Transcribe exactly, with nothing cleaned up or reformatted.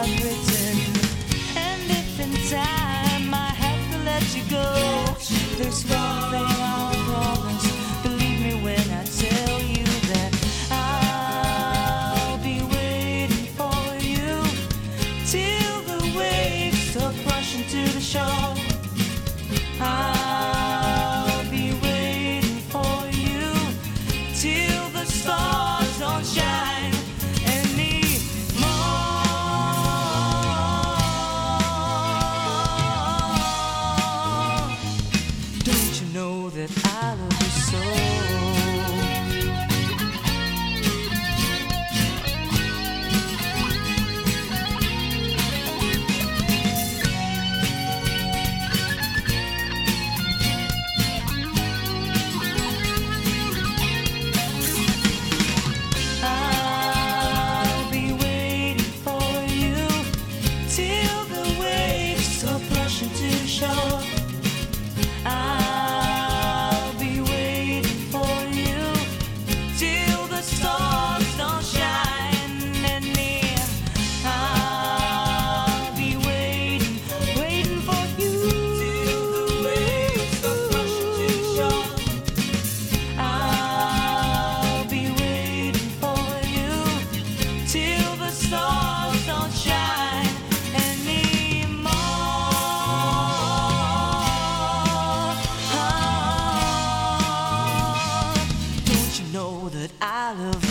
I've written. And if in time I have to let you go, there's one thing I'll promise. Believe me when I tell you that I'll be waiting for you till the waves stop rushing to the shore. I'll be waiting for you till the stars don't shine anymore. Don't you know that I love you so? I'll be waiting for you till the stars don't shine anymore. I'll be waiting, waiting for you till the waves stop rushing to the shore. I'll be waiting for you till the stars don't shine anymore. Know that I love you.